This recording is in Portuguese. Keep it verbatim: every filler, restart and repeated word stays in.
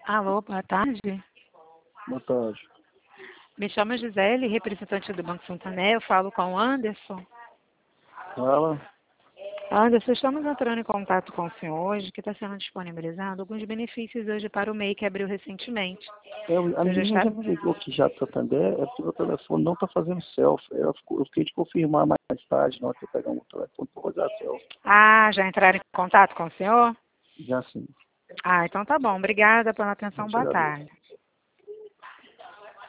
Alô, boa tarde. Boa tarde. Me chamo Gisele, representante do Banco Santander. Eu falo com o Anderson. Fala. Anderson, estamos entrando em contato com o senhor hoje, que está sendo disponibilizado alguns benefícios hoje para o M E I que abriu recentemente. Eu, a Você já menina está... já me ligou aqui já do Santander, é porque o telefone não está fazendo selfie. Eu, fico- eu fiquei de confirmar mais tarde, na hora que eu pegar um telefone para fazer a selfie. Ah, já entraram em contato com o senhor? Já sim. Ah, então tá bom. Obrigada pela Eu atenção. te Boa agradeço. tarde.